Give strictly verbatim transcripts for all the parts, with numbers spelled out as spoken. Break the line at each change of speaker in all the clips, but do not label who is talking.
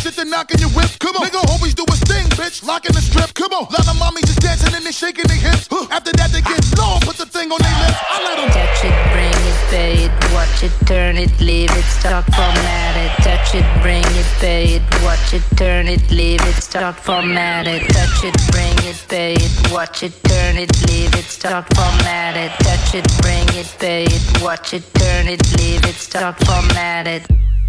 shit to knock in your whip. Come on, nigga always do his thing, bitch. Locking the strip. Come on, lot of mommies just dancing and they shaking their hips. Huh. After that they get low, put the thing on their lips. I let them
touch it, bring it, pay it, watch it, turn it, leave it, stop, format it. Touch it, bring it, pay it, watch it, turn it, leave it, stop, format it. Touch it, bring it, pay it, watch it, turn it, leave it, stop, format it. Touch it, bring it, pay it, watch it, turn it, leave it, stop, format it.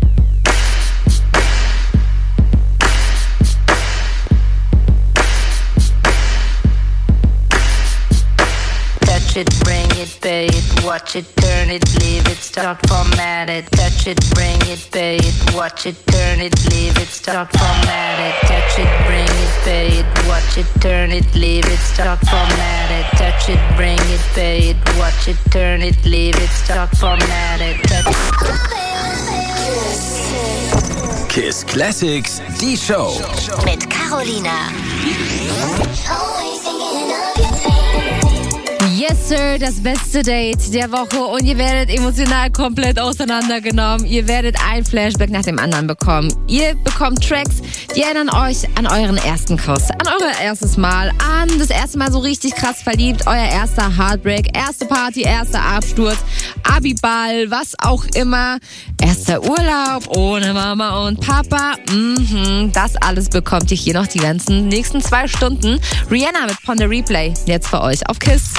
Touch it, bring it, pay it, watch it, turn it, leave it, stop, format it. Touch it, bring it, pay it, watch it, turn it, leave it, stop, format it. Touch it, bring it, pay it, watch it, turn it, leave it, stop, format it. Touch it, bring it, pay it, watch it, turn it, leave it, stop, format it.
Kiss Classics, die Show.
Mit Carolina.
Yes, Sir, das beste Date der Woche und ihr werdet emotional komplett auseinandergenommen. Ihr werdet ein Flashback nach dem anderen bekommen. Ihr bekommt Tracks, die erinnern euch an euren ersten Kuss, an euer erstes Mal, an das erste Mal so richtig krass verliebt, euer erster Heartbreak, erste Party, erster Absturz, Abiball, was auch immer, erster Urlaub ohne Mama und Papa. Mhm, das alles bekommt ihr hier noch die ganzen nächsten zwei Stunden. Rihanna mit Pon the Replay, jetzt für euch auf Kiss.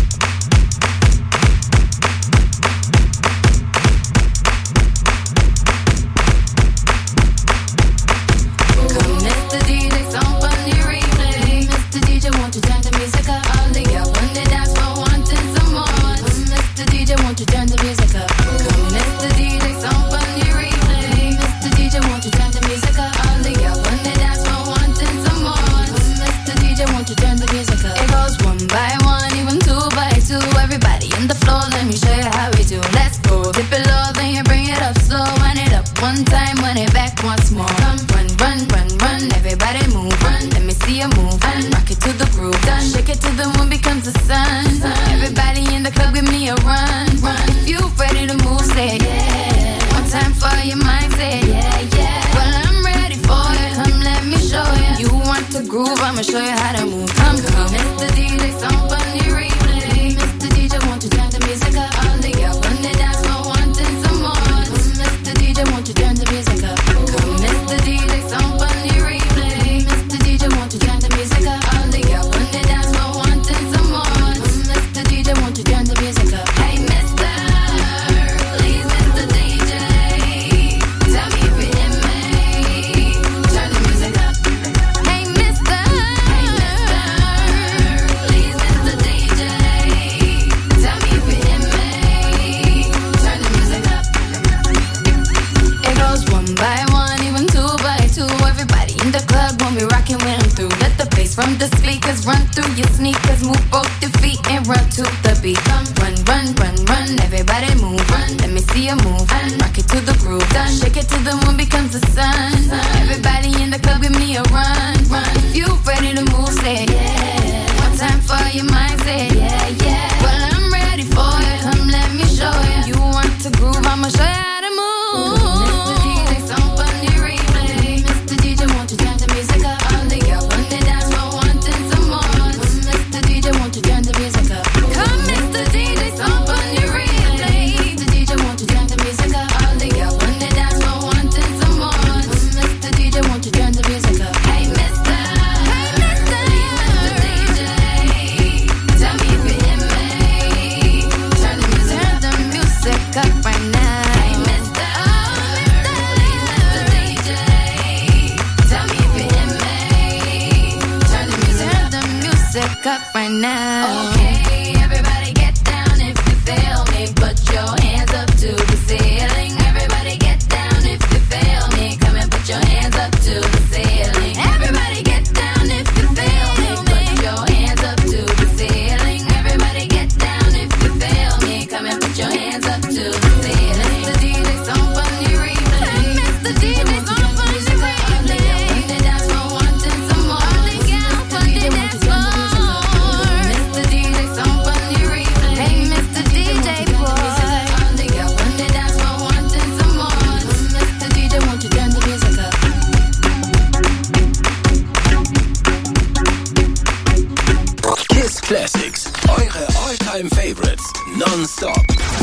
One time, run it back once more. Come, run, run, run, run. Everybody move, run. Let me see you move. Run, rock it to the groove. Done. Shake it till the moon becomes the sun. sun. Everybody in the club, give me a run, run. If you ready to move, say yeah. One time for your mind, say yeah, yeah. Well, I'm ready for it. Come, let me show you. You want to groove? I'ma show you how to move. Come, come, Mister D J, some funny replay. Mister D J, won't you turn the music up? All the girls on the dance floor wanting some more. Mister D J, won't you turn the music up? Come, Mister D J, some funny replay. Mister D J, won't you turn the music up? All the girls on the dance floor wanting some more. Mister D J, won't you turn the music up? Hey, Mister, please, Mister D J, tell me if you hear me. Turn the music up. Hey, Mister, hey, Mister, please, Mister D J, tell me if you hear me. Turn the music up. It goes one by one, even two by two. Everybody in the club when we rockin' when I'm through. Let the bass from the speakers run through your sneakers. Move both your feet and run to the beat. Come, run, run, run, run. Everybody move, run. Let me see you move. Run, rock it to the groove. Done. Shake it till the moon becomes the sun. sun. Everybody in the club, give me a run, run. If you ready to move, say yeah. One time for your mind, say yeah, yeah. Well, I'm ready for it. Come, let me show you. You want to groove? I'ma show you how to move. Mister D J, some funny replay. Mister D J, won't you turn the music up? All the girls on the dance floor wanting some more. Mister D J, won't you turn the music up? Come, Mister D J, some funny replay. Mister D J, won't you turn the music up? All the girls on the dance floor wanting some more. Mister D J, won't you turn the music up? Hey, Mister, hey, Mister, Mister D J, tell me if you hear me. Turn the music, turn the music up right now. Hey, Mister, oh, Mister, Mister D J, tell me if you hear me. Turn the music, turn the music up right now. Okay, everybody get down if you feel me. Put your hands up to the ceiling. Everybody get down if you feel me. Come and put your hands up to the ceiling. Everybody get down if you feel me. Put your hands up to the ceiling. Everybody get down if you feel me. Come and put your hands up to the ceiling. Mister D J, some funny replay. Mister D J, some funny replay. On the dance floor wanting some more. Mister D J, won't you turn the music up? Mister D J,
All-Time Favorites non-stop.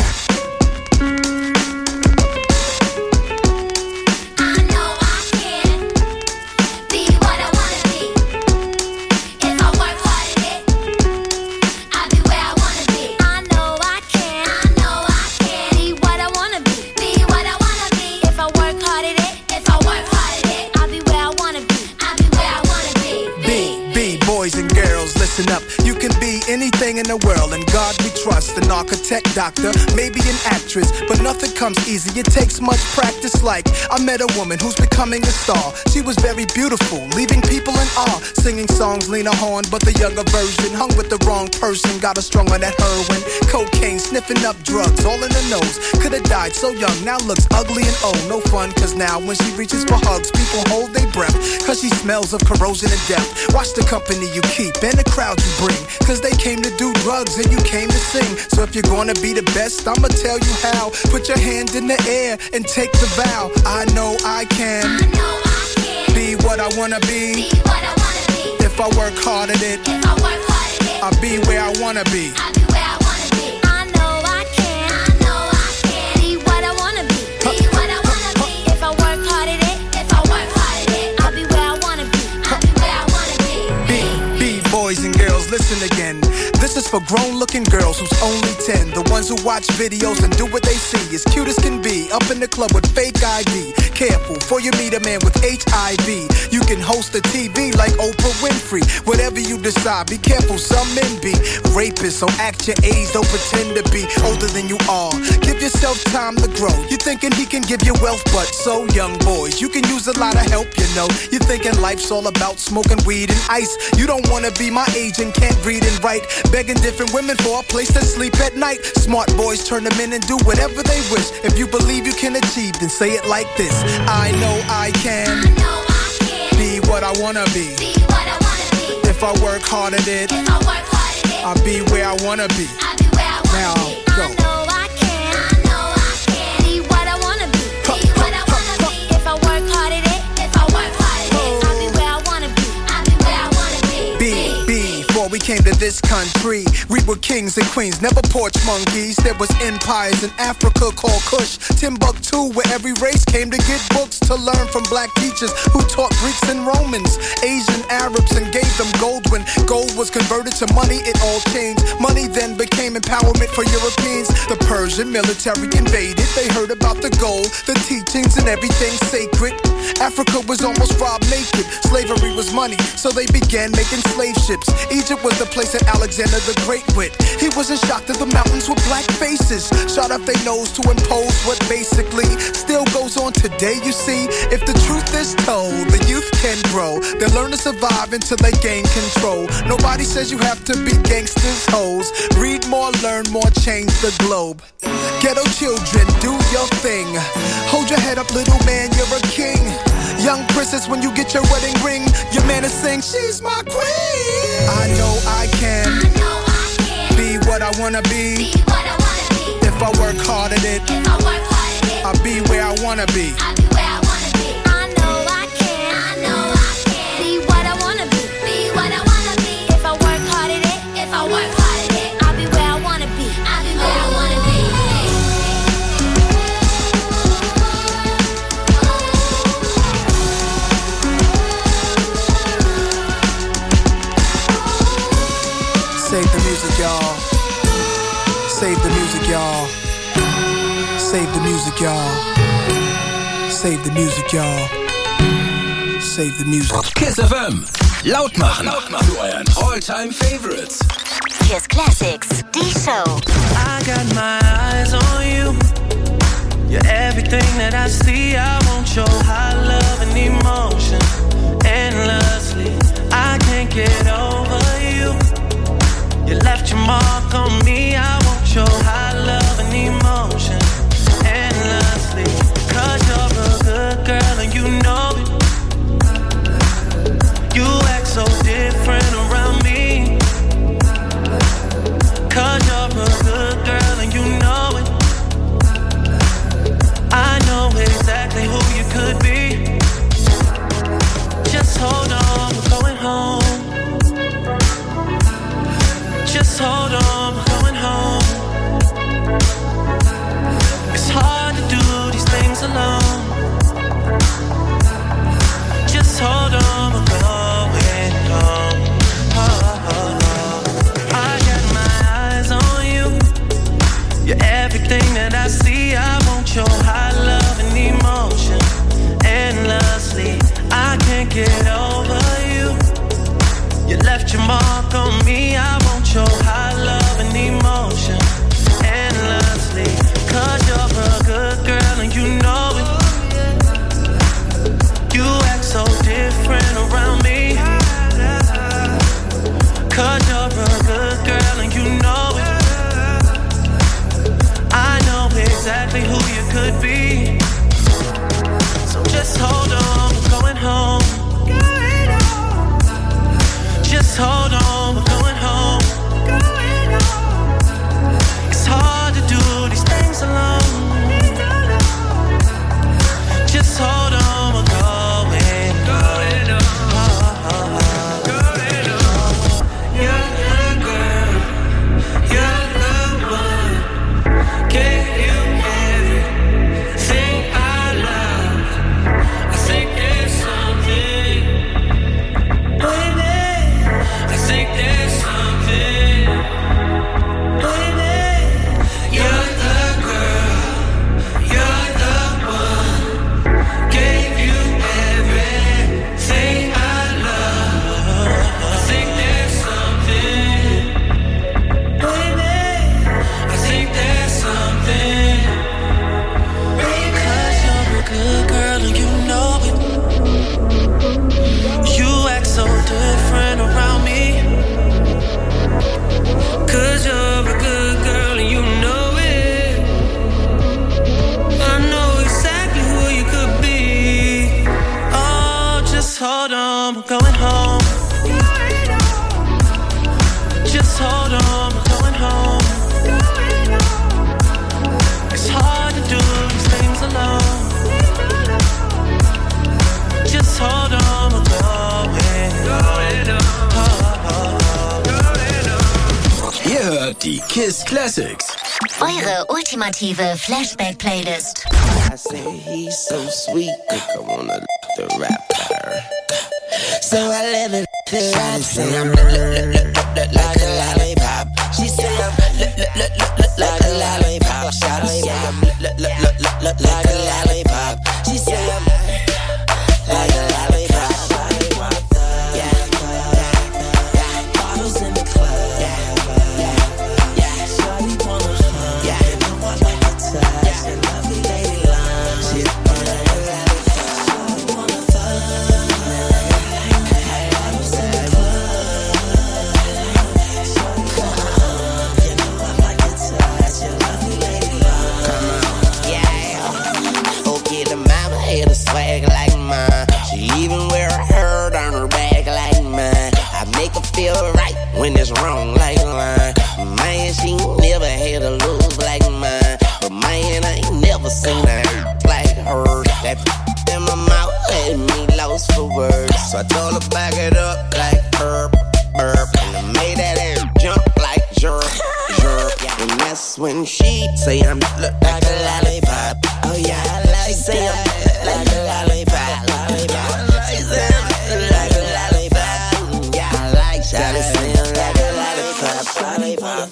Up. You can be anything in the world, and God we trust. An architect, doctor, maybe an actress, but nothing comes easy. It takes much practice. Like I met a woman who's becoming a star. She was very beautiful, leaving people in awe. Singing songs, Lena Horne, but the younger version. Hung with the wrong person, got her strung on that heroin, cocaine, sniffing up drugs, all in the nose. Could have died so young, now looks ugly and old. No fun, cause now when she reaches for hugs, people hold their breath, cause she smells of corrosion and death. Watch the company you keep and the crowd you bring, cause they came to do drugs and you came to sing. So if you're gonna be the best, I'ma tell you how. Put your hand in the air and take the vow. I know I can,
I know I can
be what I wanna be.
Be what I wanna be.
If I work hard at it,
If I work hard at it,
I'll be where I wanna be.
I'll be where I wanna be. I know I can, I know I can be what I wanna be. Be what I wanna be. If I work hard at it, if I work hard at it, I'll be where I wanna be. I'll be where I wanna be.
Be, be boys and girls, listen again. This is for grown-looking girls who's only ten. The ones who watch videos and do what they see. As cute as can be, up in the club with fake I D. Careful, before you meet a man with H I V. You can host a T V like Oprah Winfrey. Whatever you decide, be careful, some men be rapists. So act your age, don't pretend to be older than you are. Give yourself time to grow. You're thinking he can give you wealth, but so young boys, you can use a lot of help, you know. You're thinking life's all about smoking weed and ice. You don't wanna be my age and can't read and write. Begging different women for a place to sleep at night. Smart boys turn them in and do whatever they wish. If you believe you can achieve, then say it like this. I know I can,
I know I can
be what I wanna be.
be what I wanna be.
If I work hard at it,
If I work hard at it,
I'll be where I wanna be.
I'll be where I wanna
Now,
be.
go.
I know I can, I know I can be what I wanna be. Be what I wanna be. If I work hard at it, if I work hard at it, I'll be where I wanna be. I'll be where I wanna be.
Be, be, before we came to this country, we were kings and queens, never porch monkeys. There was empires in Africa called Kush, Timbuktu, where every race came to get books to learn from black teachers who taught Greeks and Romans, Asian Arabs, and gave them gold. When gold was converted to money, it all changed. Money then became empowerment for Europeans. The Persian military invaded. They heard about the gold, the teachings, and everything sacred. Africa was almost robbed naked. Slavery was money, so they began making slave ships. Egypt was the place that Alexander the Great went. He wasn't shocked that the mountains were black faces, shot up their nose to impose what basically still goes on today. You see, if the truth is told, the youth can grow. They learn to survive until they gain control. Nobody says you have to be gangsters, hoes. Read more, learn more, change the globe. Ghetto children, do your thing. Hold your head up, little man, you're a king. Young princess, when you get your wedding ring, your man is saying, she's my queen. I know I can,
I know I can
be what I wanna be.
be what I wanna be.
If I work hard at it,
If I work hard at it,
I'll be where I wanna be.
I'll be where I wanna be. I know I can, I know I can be what I wanna be. Be what I wanna be. If I work hard at it, if I work hard at it, I'll be where I wanna be. I'll be where I wanna be.
Save the music, y'all. Save the music, y'all. Save the music, y'all. Save the music, y'all. Save the music.
Kiss F M. Laut machen. Laut machen. Für euren All-Time Favorites.
Kiss Classics, die Show.
I got my eyes on you. You're everything that I see. I want your high love and emotion endlessly. I can't get over you. You left your mark on me. I want your high love and emotion endlessly. Cause you're a good girl and you know it. You act so different around me. Cause you're a good girl and you know it. I know exactly who you could be. Just hold on, we're going home. Just hold on, we're going home. hold on, we're going home. Just hold on, we're going home. It's hard to do these things alone. Just hold on, we're going home.
Ihr hört die Kiss Classics.
Eure ultimative Flashback-Playlist.
I say he's so sweet, think I wanna l*** the rapper. So I let it rap. She say I'm l- l- l- l- like a lollipop. She say I'm l- l- l- l- like a lollipop. Shout say I'm l- l- l- l- like a lollipop. She say I'm like a lollipop. Yeah, yeah, bottles in the club. Yeah, yeah, yeah. Shawty wanna hug. Yeah, you know I like to touch. Yeah, lovely lady love. She wanna shawty wanna fuck. Bottles in the club. Shawty wanna hug. You know I like to touch. Your lovely lady love. Come on, yeah. Okay, the mama had a swag like mine. She even wear a herd on her back like mine. I make her feel right when it's wrong like line. Man, she never had a lose like mine. But man, I ain't never seen a hurt like her. That in my mouth had me lost for words. So I told her back it up like burp, burp. And I made that air jump like jerk, jerk. And that's when she say I'm look like a lollipop. Oh yeah, I like say I'm like a lollipop, lollipop. She say I'm like a lollipop. Yeah, I like Shawty say I'm like a lollipop, lollipop.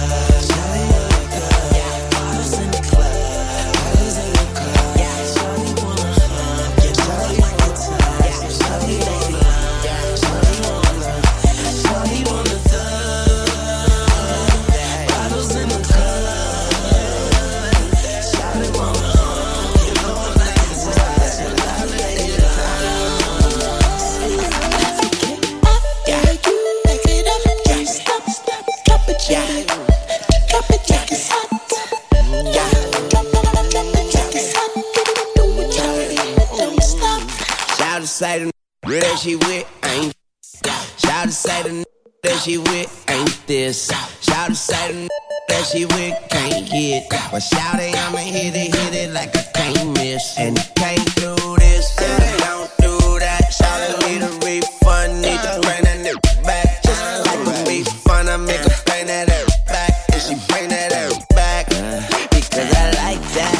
Shout say the that she with ain't. Shout say the that she with ain't this. Shout say the that she with can't hit. But shout it, I'ma hit it, hit it like I can't miss. And can't do this, and don't do that. Shout it, need a refund, need to bring that nigga back. Just like to be fun, I make her bring that ass back. And she bring that ass back because I like that.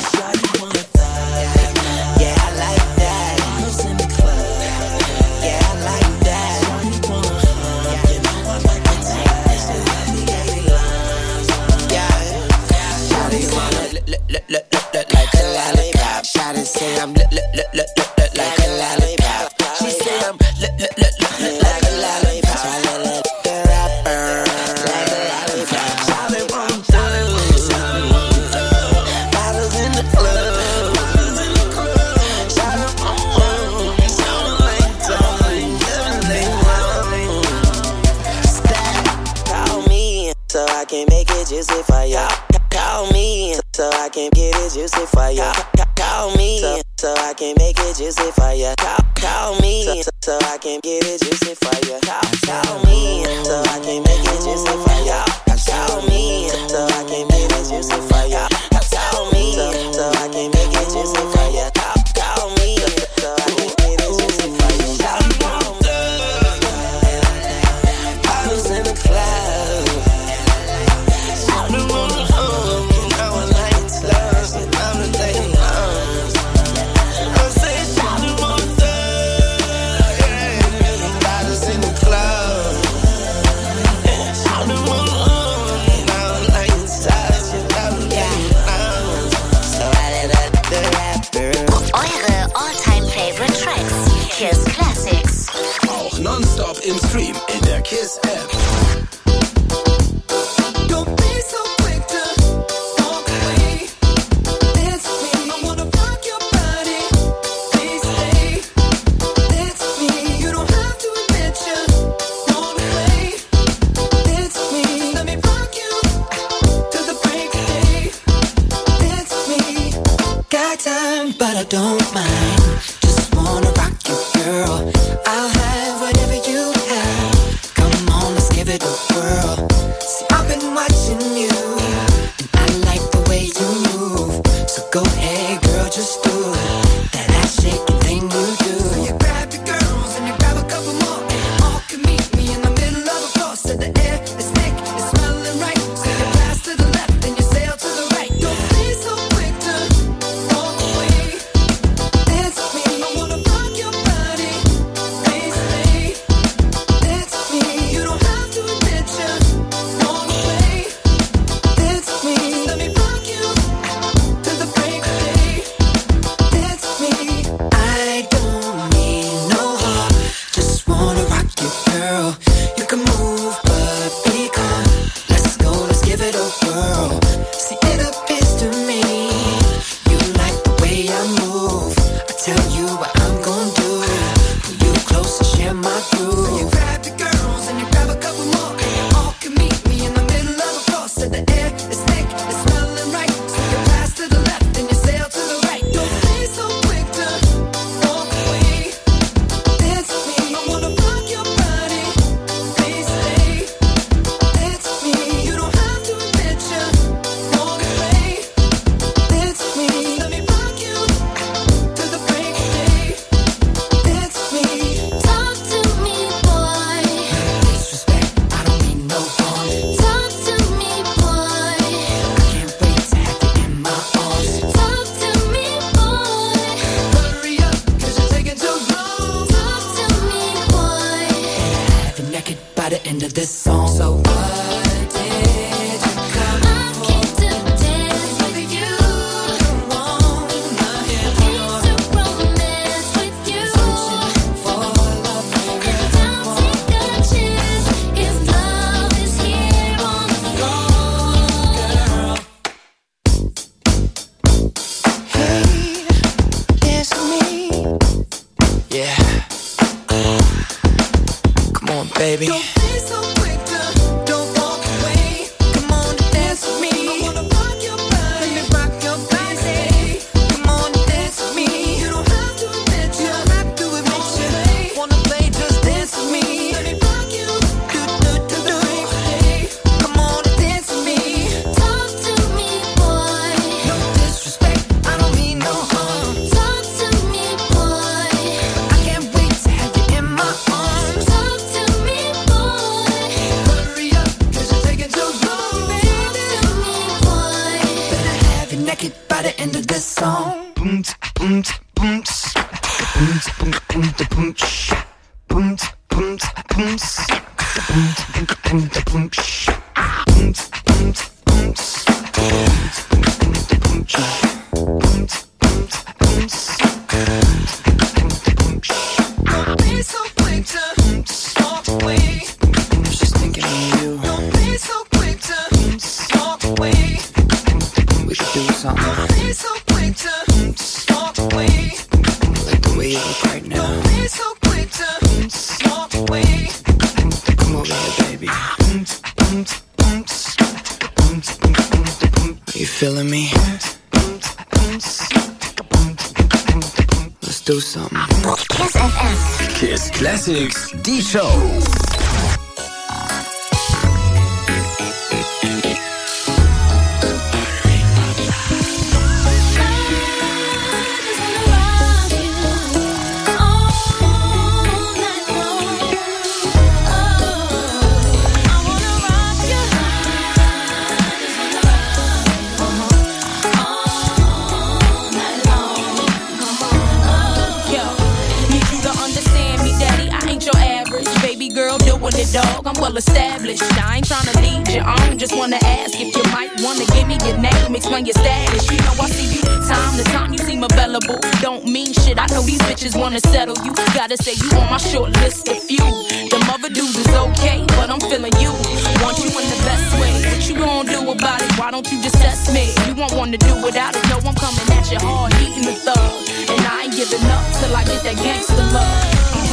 Yeah, I like that. Yeah, I like that. Yeah, Shawty wanna look, look, look, look, look like a lollipop. Shawty say I'm look, look, look, look, look like a lollipop. She say I'm look, look, look, look like a lollipop. So I look like the rapper, like a lollipop. Shawty want bottles in the club. Shawty want something like something, everything loving. Stop, call me so I can make it juicy for ya. Call me so I can get it juicy for ya. Call me so, so I can make it juicy for ya. Call, call me so, so I can get it juicy for ya. Call, call me so I can make it juicy for ya. Call me so I can make it juicy for ya. Call me so, so I can make it juicy for ya. Call, call me so I can get it juicy for ya. Call me. Bottles in the club. I don't wanna hug, you know I like slugs, and I'm the day long. I say I don't wanna thug, yeah. Bottles in the club. I don't wanna hug, you know I like slugs, and I'm the day long. So I let the rapper.
Eure all-time favorite tracks. Kiss Classics.
Auch nonstop im Stream in der Kiss App.
Don't be so quick to walk away. Dance with me. I wanna rock your body. Please stay. Dance with me. You don't have to admit you wanna play. Dance with me. Just let me rock you to the break of day. Dance with me. Got time, but I don't mind. Just wanna rock you, girl. I
by the end of this song. So what did you come for? I came to dance with you. Come on, I came to romance with you. Searching for love, and don't take a chance. If love is here on the floor, girl. Hey, it's me. Yeah. Come on, baby. Don't be so quick to, don't walk away. Come on, dance with me. I wanna rock your body, let me rock your body. Come on, dance with me. You don't have to admit, you don't have to admit you wanna play, just dance with me. Let me rock you, do do do do. Hey, come on, dance with me. Talk to me, boy. No disrespect, I don't mean no harm. Talk to me, boy. I can't wait to have you in my arms. Talk to me, boy. Hurry up, 'cause you're taking too long, baby. Talk to me, boy. Better have you naked by the end of this song. Boom, boom, boom, boom, boom, boom, boom, boom, boom, boom, boom, boom, boom, don't be so quick to walk away. I was just thinking of you. Don't be so quick to walk away. We could do something. Don't be so quick to walk away. Like the way you look right now. Don't be so quick to walk away. Come over here, baby. Are you feeling me? Let's do something.
Kiss F M.
Kiss Classics, die Show.
Dog, I'm well established. I ain't tryna lead you on. Just wanna ask if you might wanna give me your name, explain your status. You know I see you time to time, you seem available. Don't mean shit, I know these bitches wanna settle you. Gotta say you on my short list of few. The mother dudes is okay, but I'm feeling you. Want you in the best way. What you gonna do about it? Why don't you just test me? You won't wanna do without it. No, I'm coming at you hard, eating the thug. And I ain't giving up till I get that gangster love.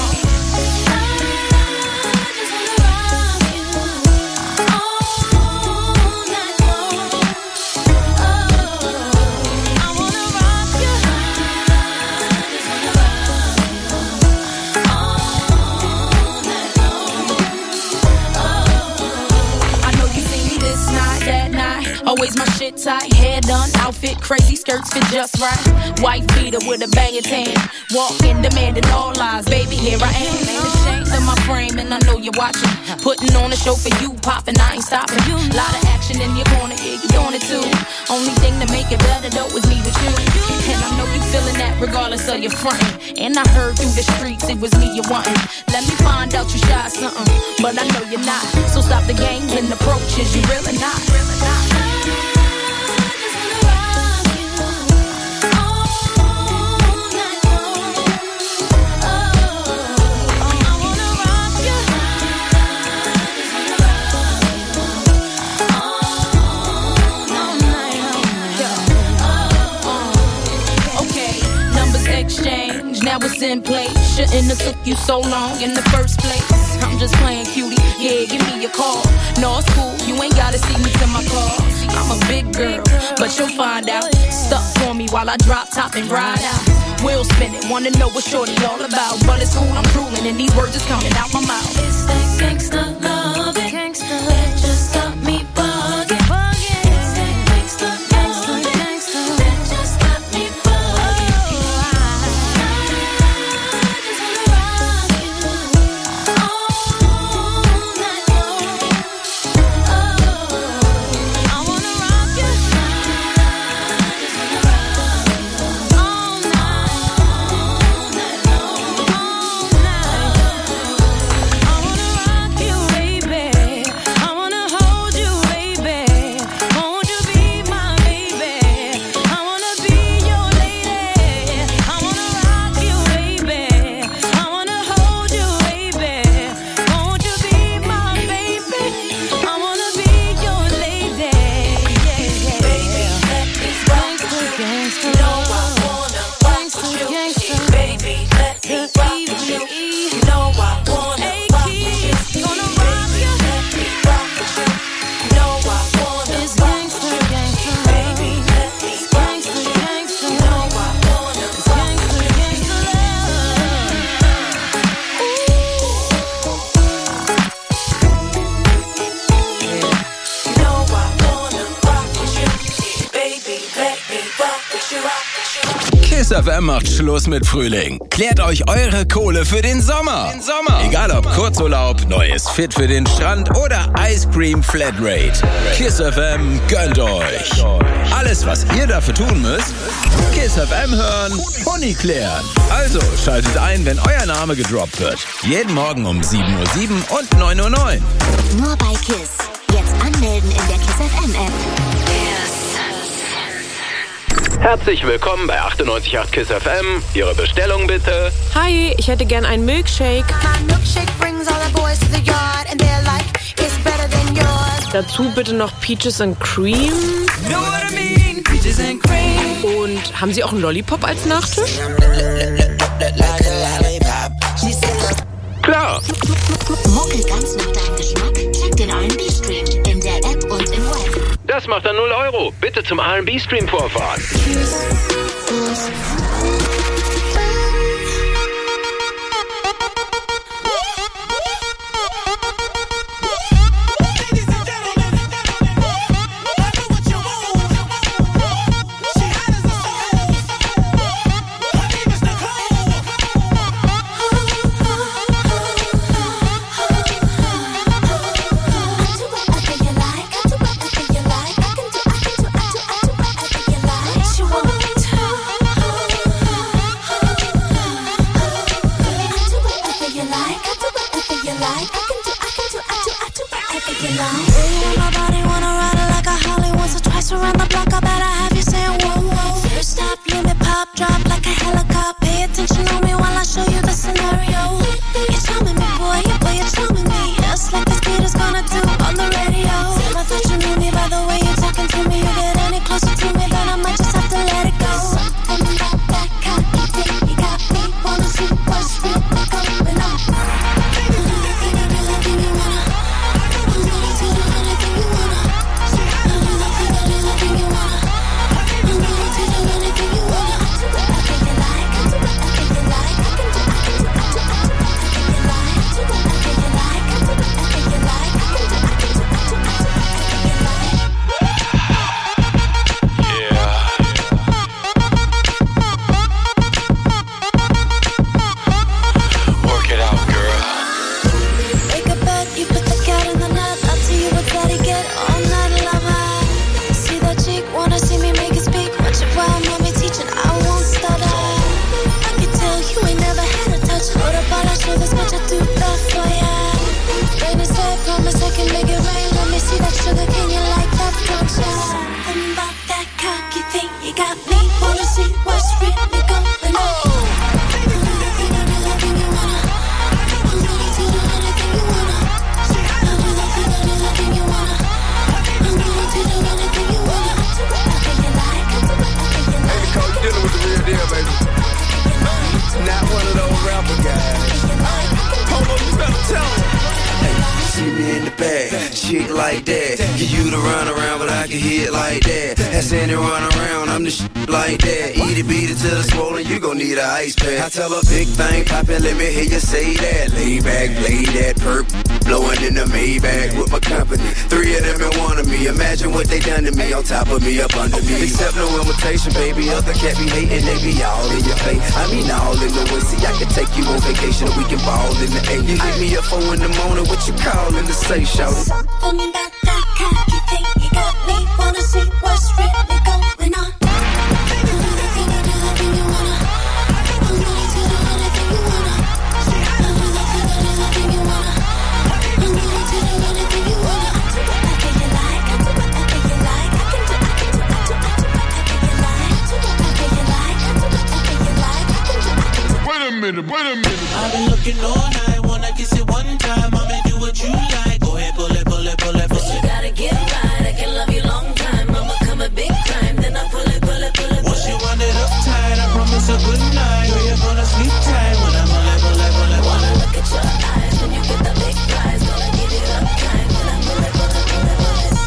Always my shit tight, hair done, outfit crazy, skirts fit just right. White beater with a banging tan, walking, demanding all lies. Baby, here I am, ain't ashamed of my frame, and I know you're watching. Putting on a show for you, popping, I ain't stopping. Lot of action in your corner, yeah, you doing it too. Only thing to make it better though is me with you. And I know you feeling that regardless of your frontin'. And I heard through the streets it was me you wantin'. Let me find out you shy something, but I know you're not. So stop the games and approaches, you really not. Really not. Now it's in place. Shouldn't have took you so long in the first place. I'm just playing cutie. Yeah, give me your call. No, it's cool. You ain't gotta see me to my car. I'm a big girl, but you'll find out. Stuck for me while I drop top and ride out. We'll spin it. Wanna know what shorty all about? But it's cool. I'm drooling and these words is coming out my mouth.
It's that gangsta love. Gangsta that just got me bugging. It's that gangsta love. Gangsta that just got me bugging. I wanna
F M macht Schluss mit Frühling. Klärt euch eure Kohle für den Sommer. Den Sommer. Egal ob Kurzurlaub, neues Fit für den Strand oder Ice Cream Flatrate. Kiss F M gönnt euch. Alles, was ihr dafür tun müsst, Kiss F M hören, Pony klären. Also schaltet ein, wenn euer Name gedroppt wird. Jeden Morgen um sieben Uhr sieben und neun Uhr neun.
Nur bei Kiss. Jetzt anmelden in der Kiss F M App.
Herzlich willkommen bei achtundneunzig Komma acht Kiss F M. Ihre Bestellung bitte.
Hi, ich hätte gern einen Milkshake. Dazu bitte noch Peaches and Cream. Und haben Sie auch einen Lollipop als Nachtisch?
Klar.
Mucke ganz nach deinem Geschmack. Check den R and B-Stream in der App und im Web.
Das macht dann null Euro. Bitte zum R and B-Stream vorfahren.
Tell a big thing poppin', let me hear you say that. Lay back, play that perp, blowin' in the Maybach with my company. Three of them in one of me. Imagine what they done to me, on top of me, up under me. Accept no imitation, baby. Other cat be hating, they be all in your face. I mean all in the way. See, I can take you on vacation and we can ball in the eight. You hit me up four in the morning, what you callin' to say, shout it?
Something about that cocky thing, you got me. Wanna see what's really going on?
Wait a minute.
I've been looking all night, wanna kiss it one time. I'ma do what you like. Go ahead, pull it, pull it, pull it, pull it.
You gotta get right, I can love you long time. I'ma come a big time, then I pull it, pull it, pull it.
Once you run it up tight, I promise a good night. Girl, you're gonna sleep tight when I pull it, pull it, pull it.
Wanna look at your eyes when you get the big prize. Gonna give it up time when I pull it, pull it, pull it, pull it.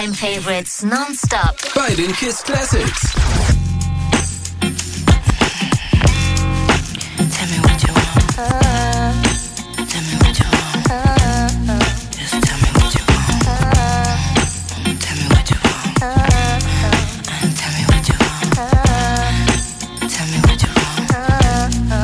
All-Time Favorites nonstop
bei den Kiss Classics.
Tell me what you want. Uh, tell me what you want. Uh, Just tell me what you want. Uh, tell me what you want. Uh, tell me what you want. Uh, tell me what you want. Uh,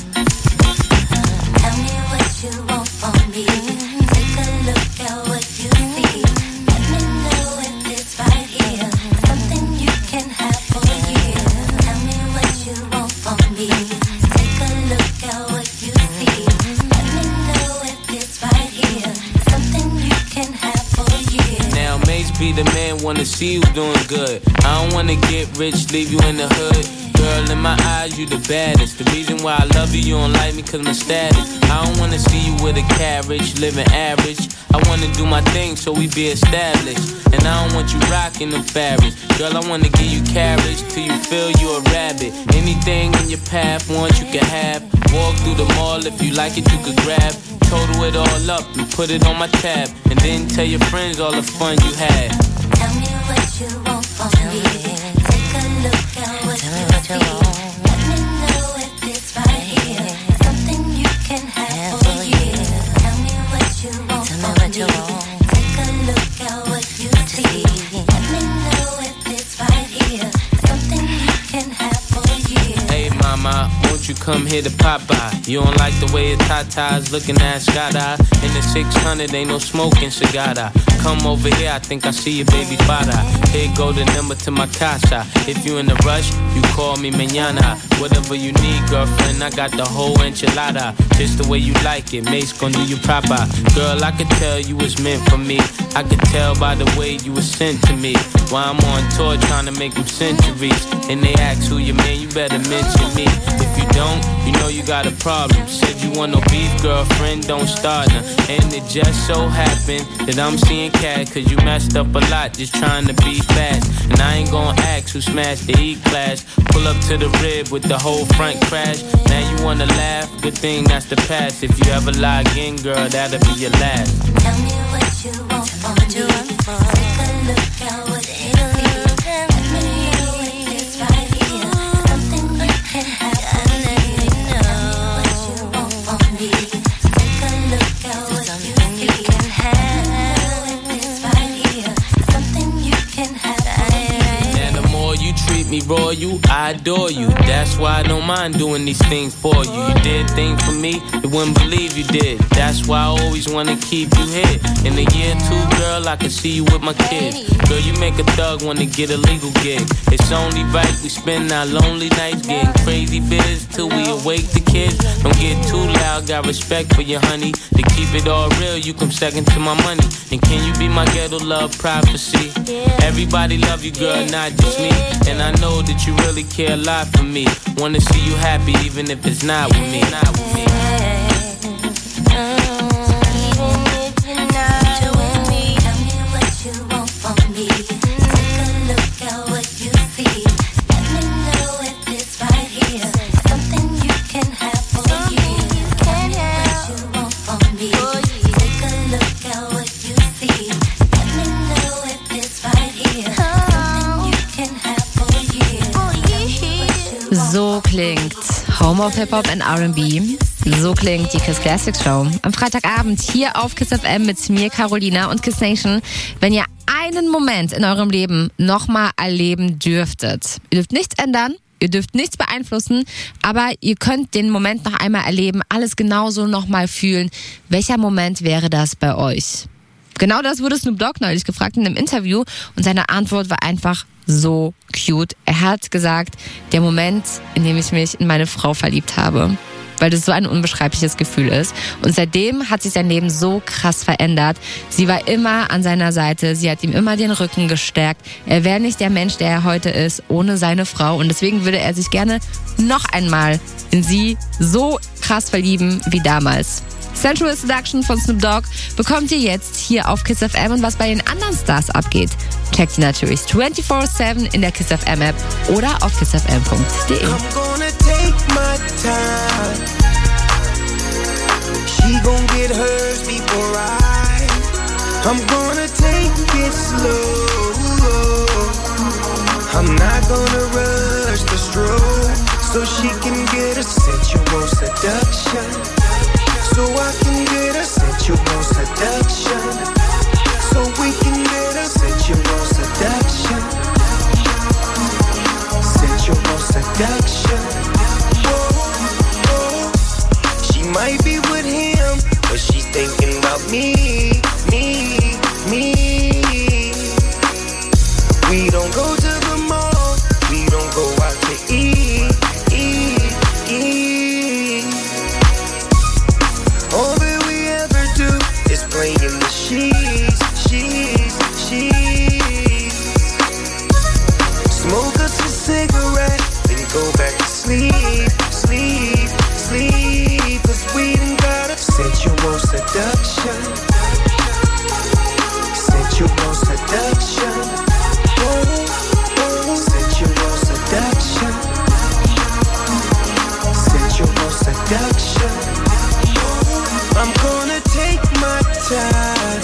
Tell me what you want from me. Take a look at what you see. Let me know if it's right here. Something you can have for a year. Tell me what you want from me. Take a look at what you see. Let me know if it's right here. Something you can have for a year.
Now Mace be the man, wanna see you doing good. I don't wanna get rich, leave you in the hood. Girl, in my eyes, you the baddest. The reason why I love you, you don't like me cause my status. I don't wanna see you with a carriage, living average. I wanna do my thing so we be established. And I don't want you rocking the fabrics. Girl, I wanna give you carriage till you feel you a rabbit. Anything in your path, want you can have. Walk through the mall, if you like it, you could grab. Total it all up and put it on my tab. And then tell your friends all the fun you had.
Tell me what you want from me. Take a look at what you see. Let me know if it's right here. Something you can have for a year. Tell me what you want from me. Take a look at what you see. Let me know if it's right here. Something you can have for a year.
Hey mama, won't you come here to Popeye? You don't like the way the tatas looking at Scada. In the six hundred, ain't no smoking cigar. Come over here, I think I see your baby father. Here go the number to my casa. If you in a rush, you call me mañana. Whatever you need, girlfriend, I got the whole enchilada. Just the way you like it, Mace gon' do you proper. Girl, I could tell you was meant for me. I could tell by the way you was sent to me. While I'm on tour trying to make them centuries. And they ask who you man, you better mention me. If you don't, you know you got a problem. Said you want no beef, girlfriend, don't start now. And it just so happened that I'm seeing cat, cause you messed up a lot just trying to be fast. And I ain't gon' ask who smashed the E-class. Pull up to the rib with the whole front crash. Now you wanna laugh, good thing that's the past. If you ever lie again, girl, that'll be your last.
Tell me what you want from me. Take a look at what you see. Let me know if it's right here. Something you can have for a year. Tell me what you want from me. Take a look at what you see. Let me know if it's right here. Something you can have for a year.
Now the more you treat me royal, I adore you. That's why I don't mind doing these things for you. You did things for me, you wouldn't believe you did. That's why I always wanna keep you here. In a year or two, girl, I can see you with my kids. Girl, you make a thug wanna get a legal gig. It's only right we spend our lonely nights getting crazy biz till we awake the kids. Don't get too loud, got respect for you, honey. To keep it all real, you come second to my money. And can you be my ghetto love prophecy? Everybody love you, girl, not just me. And I know that you really care a lot for me. Wanna see you happy even if it's not with me. Not with me.
So klingt Home of Hip-Hop and R and B. So klingt die Kiss Classics Show. Am Freitagabend hier auf Kiss F M mit mir, Carolina und Kiss Nation. Wenn ihr einen Moment in eurem Leben nochmal erleben dürftet. Ihr dürft nichts ändern, ihr dürft nichts beeinflussen, aber ihr könnt den Moment noch einmal erleben, alles genauso nochmal fühlen. Welcher Moment wäre das bei euch? Genau das wurde Snoop Dogg neulich gefragt in einem Interview und seine Antwort war einfach so cute. Er hat gesagt, der Moment, in dem ich mich in meine Frau verliebt habe, weil das so ein unbeschreibliches Gefühl ist. Und seitdem hat sich sein Leben so krass verändert. Sie war immer an seiner Seite, sie hat ihm immer den Rücken gestärkt. Er wäre nicht der Mensch, der er heute ist, ohne seine Frau. Und deswegen würde er sich gerne noch einmal in sie so krass verlieben wie damals. Sensual Seduction von Snoop Dogg bekommt ihr jetzt hier auf Kiss F M. Und was bei den anderen Stars abgeht, checkt ihr natürlich vierundzwanzig sieben in der Kiss F M App oder auf kiss f m punkt d e.
I'm gonna take my time. She gon' get hers before I.
I'm gonna take it slow. I'm not gonna rush the stroke, so she can get a sensual seduction. So I can get a sensual seduction. So we can get a sensual seduction. Sensual seduction. Whoa, whoa. She might be with him, but she's thinking about me, me, me. We don't go to the mall, we don't go out to eat, eat, eat. All that we ever do is play in the sheets, sheets, sheets. Smoke us a cigarette, then go back to sleep, sleep, sleep. Cause we done got a sensual seduction. Sensual seduction. Sensual seduction. Sensual seduction. I'm gonna take my time.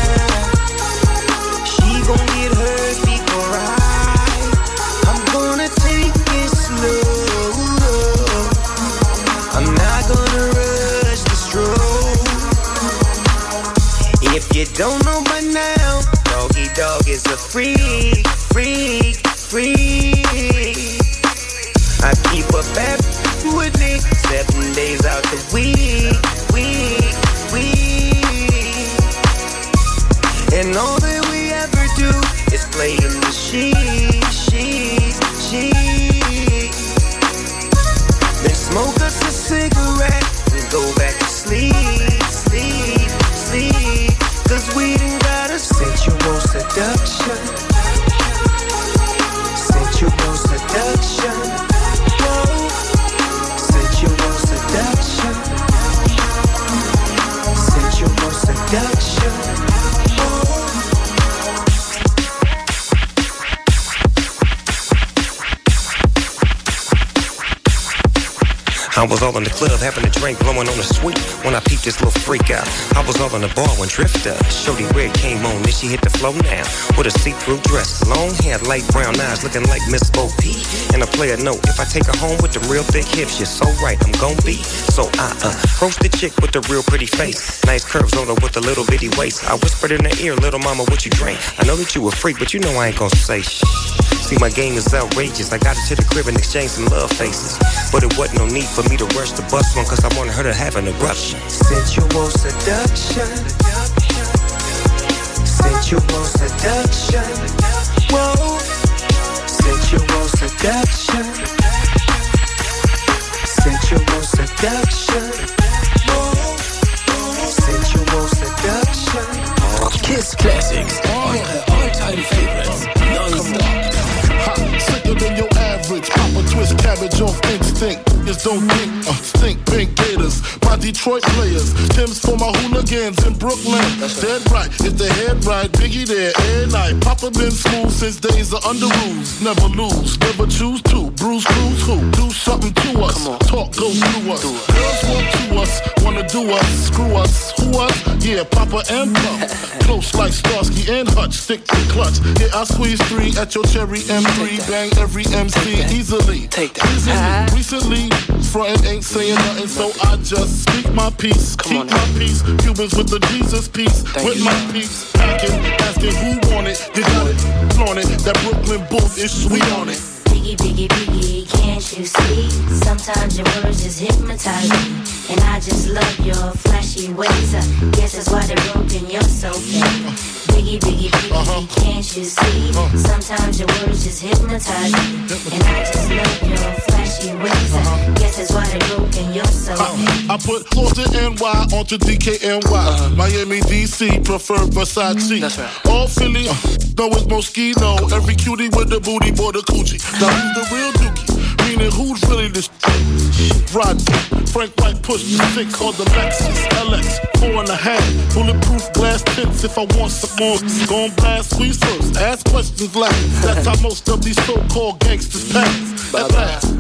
She gon' get hers before I. I'm gonna take it slow. I'm not gonna rush the stroke. If you don't know by now, Doggy Dog is a freak, freak, freak. I keep a bad with me seven days out the week, week, week. And all that we ever do is play in the sheets, sheets, sheets. Then smoke us a cigarette and go back to sleep, sleep, sleep. Cause we done got a sensual seduction. Sensual seduction. Whoa. Sensual seduction. Sensual seduction. Whoa. I was all in the club having a drink, blowing on the sweet when I peeped this little freak out. I was all in the bar when Drifter, Shorty Red came on, then she hit the floor now with a see-through dress, long hair, light brown eyes, looking like Miss Bo P. And a player note, if I take her home with the real thick hips, you're so right, I'm gon' be. So I uh, approach the chick with the real pretty face, nice curves on her with a little bitty waist. I whispered in her ear, little mama, what you drink? I know that you a freak, but you know I ain't gon' say shh. See, my game is outrageous. I got her to the crib and exchanged some love faces. But it wasn't no need for me to rush the bus one, cause I wanted her to have an eruption. Sensual seduction. Sensual seduction. Whoa. Sensual seduction. Sensual seduction. Whoa. Sensual seduction.
Kiss Classics. Eure all-time favorites. Non-stop.
Sicker than your average. Pop a twist cabbage off instinct. Just don't think, uh, stink pink gators. My Detroit players. Tim's for my hooligans in Brooklyn. That's dead right. If they head right, Biggie there every night. Papa been smooth since days of under rules. Never lose, never choose to. Bruce Cruz who? Do something to us. Talk go through us. Girls want to us, wanna do us. Screw us, who us? Yeah, Papa and Pump. Close like Starsky and Hutch. Stick to clutch. Yeah, I squeeze three at your cherry M three. Bang every M C easily. Take that. Easily. Recently, frontin' ain't saying nothing, so I just speak my peace. Come Keep on my peace. Cubans with the Jesus peace. Thank with you. My peace. Packing, asking who want it. You got it, flaunt it. That Brooklyn booth is sweet on it.
Biggie, biggie, biggie, can't you see? Sometimes your words just hypnotize me. And I just love your flashy ways. I guess that's why they're broken, you're so fake. Biggie, biggie, biggie, uh-huh. Can't you see? Uh-huh. Sometimes your words just hypnotize me. And I just love your flashy ways. Uh-huh. I guess that's why they're broken, you're so fake.
I, I put Florida N Y onto D K N Y. Uh-huh. Miami, D C, prefer Versace. That's right. All Philly, uh, know it's Moschino. Every cutie with the booty, boy, the coochie. Now who's the real dookie? Meaning who's really the sh- Rod, Frank White pushed the six called the Lexus L X, four and a half, bulletproof glass tips if I want some more. Gon' blast, squeeze first, ask questions last. That's how most of these so-called gangsters pass. At last,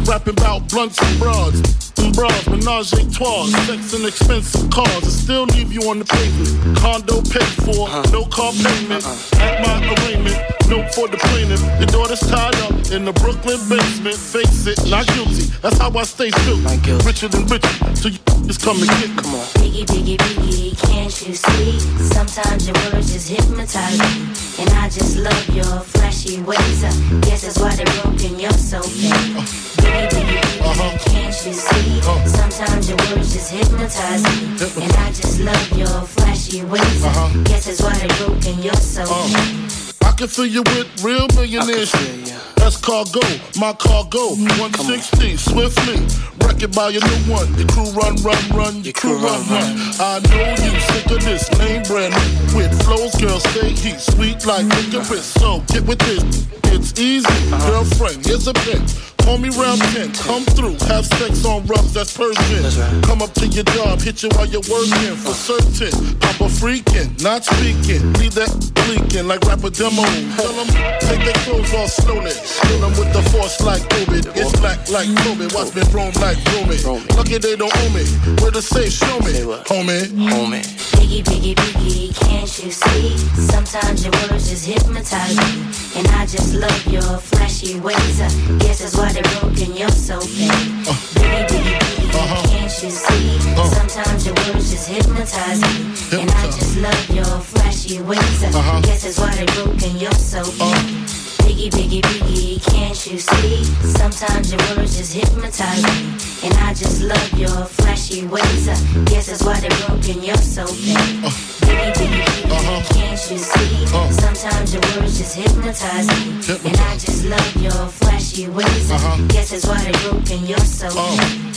rapping about blunts and broads. And bras, menage a trois, sex and expensive cars. I still leave you on the pavement. Condo paid for, uh-huh. no car payment. Uh-huh. At my arraignment, note for the plaintiff. Your daughter's tied up in the Brooklyn basement. Face it, not guilty. That's how I stay true. Richer than richer, so you just come and get me. Come on.
Biggie, biggie, biggie, can't you see? Sometimes your words just hypnotize me. And I just love your flashy ways. I guess that's why they're broken, you're so fake. Uh, biggie, biggie, biggie, uh-huh. can't you see? Uh, Sometimes your words just hypnotize me. Hypnotize. And I just love your flashy ways. Uh-huh. I guess that's why they're broken, you're so uh, fake.
I can fill you with real millionaires. That's cargo, my cargo. one sixty, swiftly. Wreck it by your new one. Your crew run, run, run. Your crew run, run. I know you sick of this name brand with flows, girl, stay heat. Sweet like licorice. So get with this. It's easy, uh-huh. girlfriend. Here's a pin. Call me round ten, come through, have sex on rubs, that's Persian. That's right. Come up to your job, hit you while you're working, for certain. Papa freaking, not speaking, leave that leaking like rapper demo. Tell them, take their clothes off slowly. Kill them with the force like Ovid. It's black like Kobe, watch me roam like Romy. Lucky they don't owe me, where to say, show me, homie. Homie.
Biggie, biggie, biggie, can't you see? Sometimes your words just hypnotize me. And I just love your flashy ways. I guess that's why they're broken, you're so fake. Uh, biggie, biggie, biggie, uh-huh. can't you see? Uh, Sometimes your words just hypnotize me. Hypnotize. And I just love your flashy ways. I uh-huh. guess that's why they're broken, you're so fake. Uh, Biggie, biggie, biggie, can't you see? Sometimes your words just hypnotize me. And I just love your flashy ways. I guess that's why they're broken, you're so fake. Uh, biggie, biggie, biggie, uh-huh. can't you see? Uh, Sometimes your words just hypnotize me. Hypnotize. And I just love your flashy ways. Uh-huh. I guess that's why they're broken, you're so uh. fake.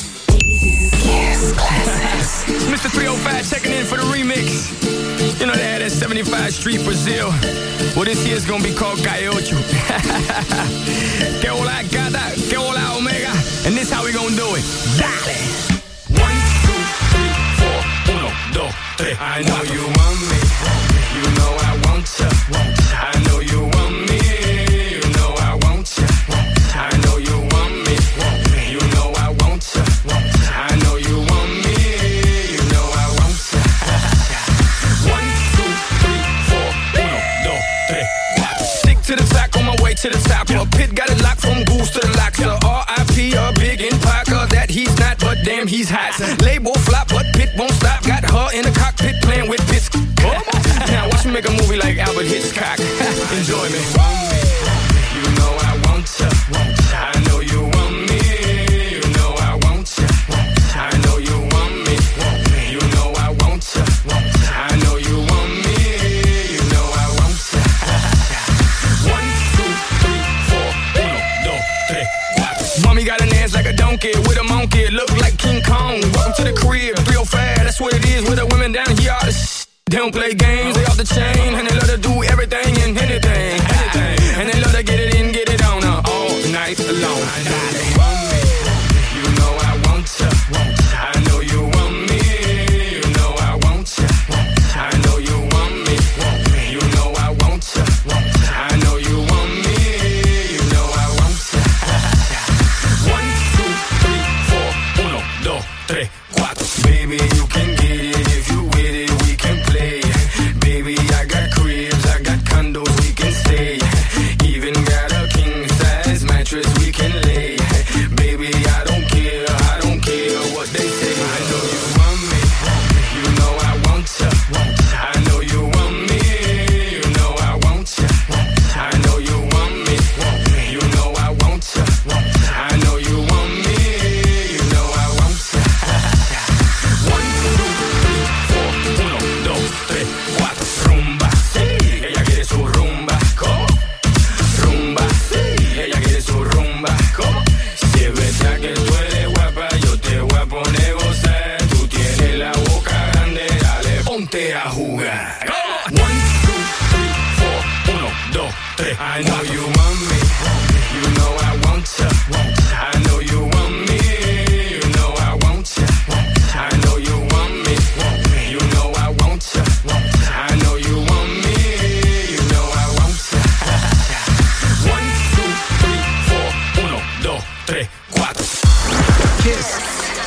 Yes, classics. Mister three oh five checking in for the remix. You know they had that seventy-five Street Brazil. Well, this year's gonna be called Calle Ocho. Que hola gata, que hola omega. And this how we gonna do it. Dale. One, two, three, four. Uno, dos, tres. I know you want me. You know I want ya. I know you want me. You know I want ya. I know you want me. You know I want ya. I know you want me. You know I want ya. One, two, three, four. Uno, dos, tres, cuatro. Stick to the track on my way to the top. A pit got it locked from goose to the locks. So R I P a big empire, cause that he's not, but damn he's hot. Label flop, but Pit won't stop. Got her in the cockpit playing with bits. Now watch me make a movie like Albert Hitchcock. Enjoy me. You know I want ya. I know you want me. You know I want ya. I know you want me. You know I want ya. I know you want me. You know I want ya. One, two, three, four. Uno, dos, tres, cuatro. Mommy got an ass like a donkey with a monkey. Look like King Kong. Welcome to the crib. three oh five, that's what it is with the women down here. All this they don't play games, they off the chain. And they love to do everything and anything, anything. And they love to get it in, get it on uh, all night long. You want me, you know I want ya. I know you want me, you know I want ya. I know you want me, you know I want ya. I know you want me, you know I want ya. One, two, three, four. Uno, dos, tres, cuatro. Baby, you can get it if you with it. We can play. Baby, I got cribs, I got condos, we can stay. Even got a king size mattress we can lay.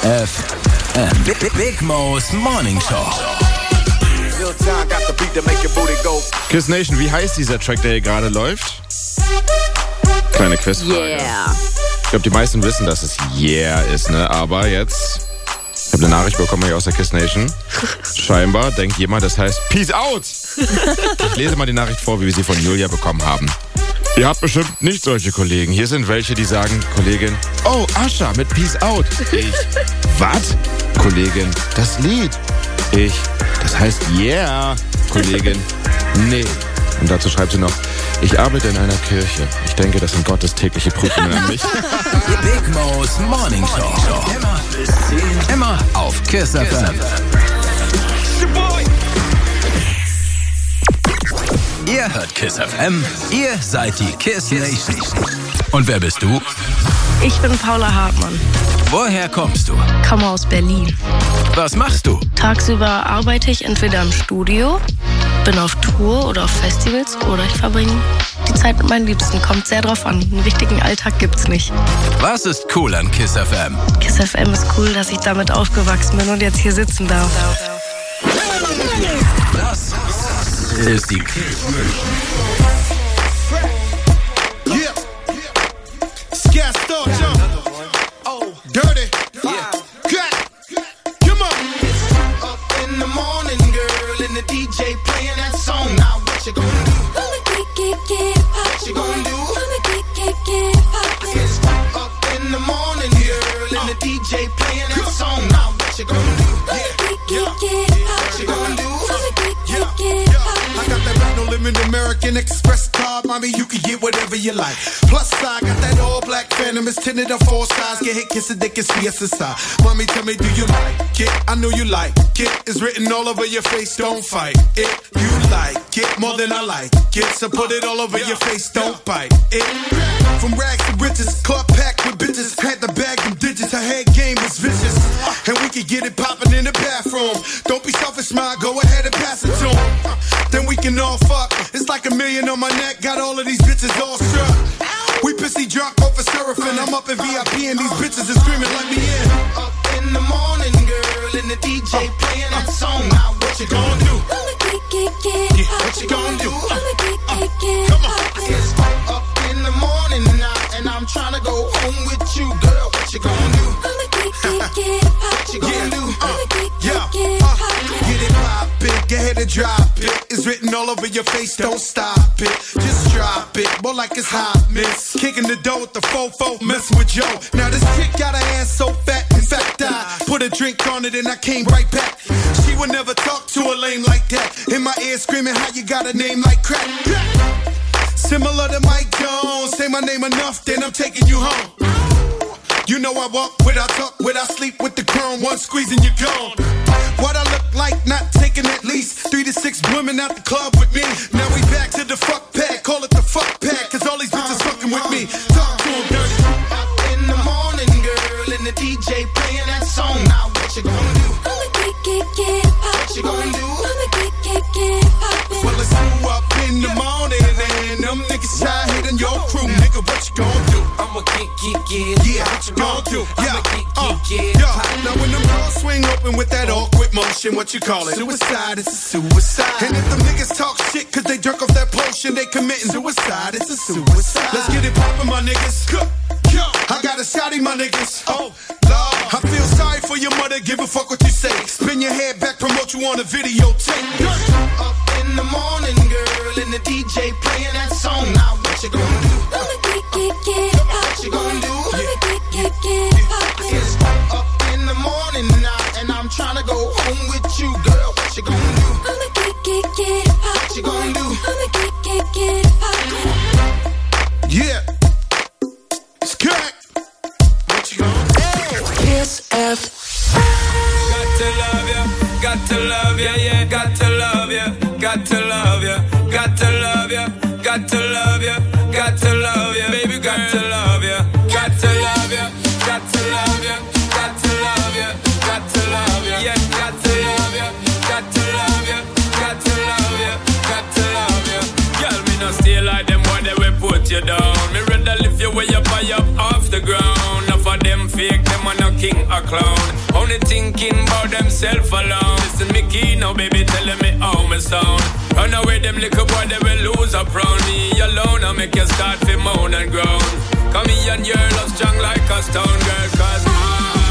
F M. Big Mo's Morning Show.
Kiss Nation, wie heißt dieser Track, der hier gerade läuft? Kleine Quizfrage.
Yeah.
Ich glaube, die meisten wissen, dass es Yeah ist, ne? Aber jetzt, ich habe eine Nachricht bekommen hier aus der Kiss Nation. Scheinbar denkt jemand, das heißt Peace Out. Ich lese mal die Nachricht vor, wie wir sie von Julia bekommen haben. Ihr habt bestimmt nicht solche Kollegen. Hier sind welche, die sagen, Kollegin, oh, Ascha mit Peace Out. Ich, was? Kollegin, das Lied. Ich, das heißt Yeah. Kollegin, nee. Und dazu schreibt sie noch, ich arbeite in einer Kirche. Ich denke, das sind Gottes tägliche Prüfungen an mich.
Big Mo's Morning Show. Immer bis zehn. Immer auf Kiss F M. Ihr hört Kiss F M. Ihr seid die Kiss Nation. Und wer bist du?
Ich bin Paula Hartmann.
Woher kommst du?
Komme aus Berlin.
Was machst du?
Tagsüber arbeite ich entweder im Studio, bin auf Tour oder auf Festivals oder ich verbringe die Zeit mit meinen Liebsten. Kommt sehr drauf an. Einen richtigen Alltag gibt's nicht.
Was ist cool an Kiss F M?
Kiss F M ist cool, dass ich damit aufgewachsen bin und jetzt hier sitzen darf.
Das ist die Kiss
Yeah. Scat Star Jump. Oh, dirty. Yeah. Cut. Come on. It's up in the morning, girl, and the D J playing that song. Now what you gonna do? I'ma get, get, get pop. What you gonna do? I'ma get, get, get pop. It's up in the morning, girl, and the D J playing that song. Now what you gonna do? I'ma get, get, get pop. What you gonna do? I'ma get, get, get pop. I got that brand new limit American Express card, mommy, you can get whatever you like. Plus, I got that all black Phantom, it's tinted on four sides. Get hit, kiss it, dick, it's C S S I. Mommy, tell me, do you like it? I know you like it. It's written all over your face, don't fight it. You like it more than I like it, so put it all over your face, don't bite it. From rags to riches, club packed with bitches. Had to bag them digits, her head game was vicious. And we could get it poppin' in the bathroom. Don't be selfish, ma, go ahead and pass it to him. Then we can all fuck. It's like a million on my neck, got all of these bitches all struck. We pissy drunk off of surfing. I'm up in V I P and these bitches is screaming, let me in. Up in the morning, girl, and the D J playing that song. Now what you gonna do? I'ma get, get, get yeah, what you gonna do? I'ma get, get, get come on. It's up in the morning now, and I'm trying to go home with you, girl. What you gonna do? I'ma get, get, get what you gonna do? I'ma get, get, get get it poppin', get ahead and drop it. It's written all over your face, don't stop it. Just drop it, more like it's hot, miss. Kicking the door with the fofo, messing with Joe. Now this chick got her ass so fat, in fact I put a drink on it and I came right back. She would never talk to a lame like that. In my ear screaming how you got a name like crack. Similar to Mike Jones, say my name enough, then I'm taking you home. You know I walk without talk, without sleep with the chrome, one squeeze and you're gone. What I look like, not taking at least three to six women out the club with me. Now we back to the fuck pack, call it the fuck pack, cause all these bitches fucking with me. Talk to them dirty. Up in the morning, girl, and the D J playing that song. Now what you gonna do? I'ma get, get, get pop. What you gonna do? I'ma get, get, get pop. Well, it's you up in the morning, and them niggas shy hitting your crew. Nigga, what you gonna do? I'ma get, get, get yeah, what you gonna do? Yeah, get, get, get yeah. Now when them doors swing open with that awkward motion, what you call it? Suicide, it's a suicide. And if them niggas talk shit cause they drunk off that potion, they committing suicide, it's a suicide. Let's get it poppin', my niggas. I got a shotty, my niggas. Oh, Lord. I feel sorry for your mother, give a fuck what you say. Spin your head back, promote you on a videotape. Up in the morning, girl, and the D J playing that song. Now what you gonna do? I'ma get, get, get pop. What you gonna do? I'ma get, get, get pop. It's up in the morning now, and I'm trying to go home with you, girl. What you gonna do? I'ma get, get, get pop. What you gonna do? I'ma get, get, get pop. Yeah. It's correct. What you gonna do? Kiss F.
Got to love ya, got to love ya, yeah, got to love ya, got to love ya, got to love ya, got to love ya, got to love ya, baby, got to love ya, got to love ya, got to love ya, got to love ya, got to love ya, yeah, got to love ya, got to love ya, got to love ya, got to love ya. Girl, me no stay like them when they will put you down. Me rather lift you way up high up off the ground. Enough of them fake, them a no
king or clown. Only thinking about themself alone. Listen me key now, baby, telling me how me sound. Run away them little boy, they will lose up round me alone. I make you start to moan and groan. Come here and your love strong like a stone girl, cause I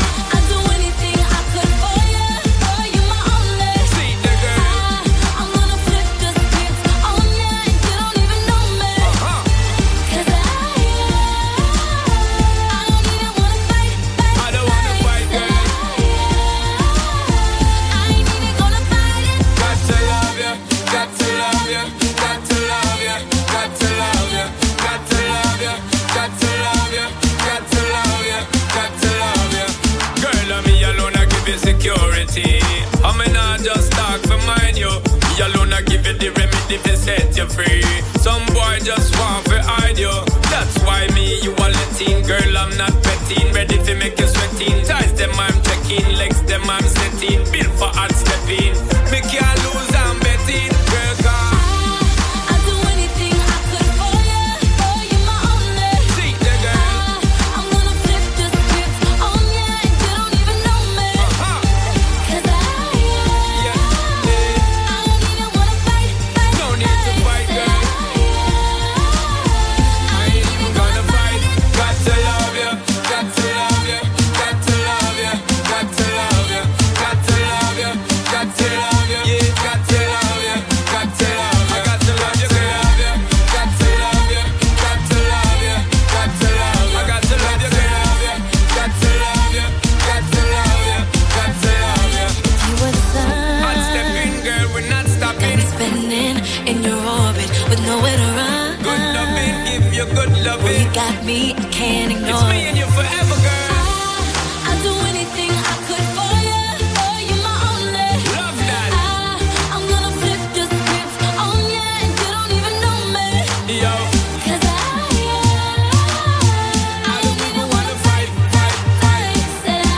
security. I mean, I just talk for mine, you. Me alone, I give you the remedy to set you free. Some boy just want to hide you. That's why me, you are letting. Girl, I'm not petting. Ready to make you sweating. Ties them, I'm checking. Legs them, I'm setting. Built for hard stepping. Me can't lose, I'm betting. Girl, God.
Got me, I can't ignore.
It's me and you forever, girl.
I, I'd do anything I could for you. For you, my only.
Love that.
I, I'm gonna flip the script on you, and you don't even know me.
Yo.
Cause I, I, I don't even wanna fight, fight, fight. Said I,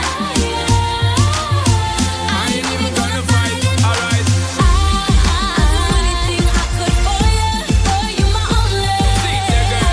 I ain't even gonna fight. Alright. I, I, I'd do anything I could for you. For you, my only.
See there, girl.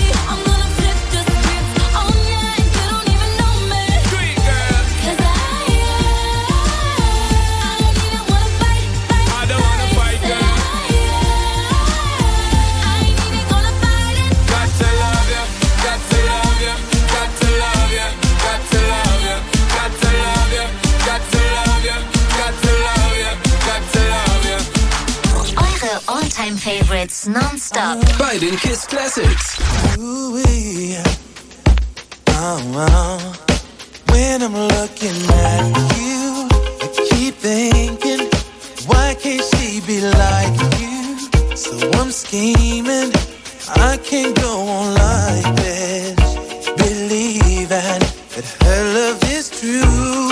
All-time favorites non-stop.
Bei den Kiss Classics.
Ooh-wee. Oh, oh. When I'm looking at you, I keep thinking, why can't she be like you? So I'm scheming, I can't go on like this, believing that her love is true.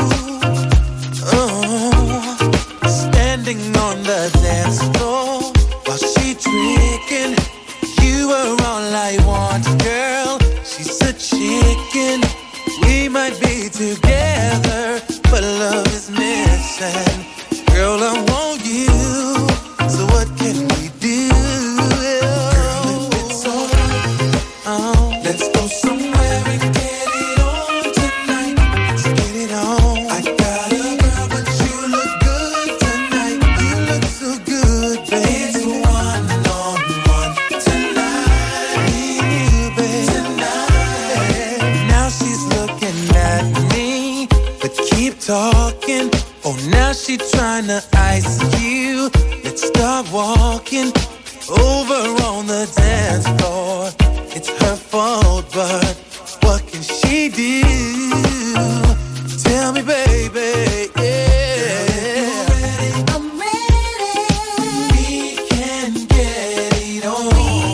Oh, standing on the dance floor while she tricking, you are all I want, girl. She's a chicken. We might be together, but love is missing. Girl, I want you. So what can we do? Girl, if it's alright, oh, let's go somewhere and get it on tonight. Let's get it on. I got a girl, but you look good tonight. You look so good, baby. It's one on one tonight. You, baby, tonight. Now she's looking at me, but keep talking. Oh, now she tryna ice you. Let's start walking over on the dance floor. It's her fault, but what can she do? Tell me, baby, yeah.
I'm ready.
We can get it on.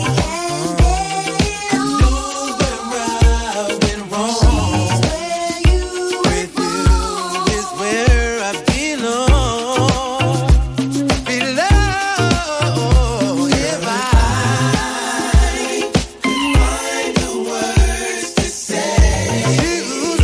I know where I've been wrong. With you is where I belong. Below, if I could find the words to say to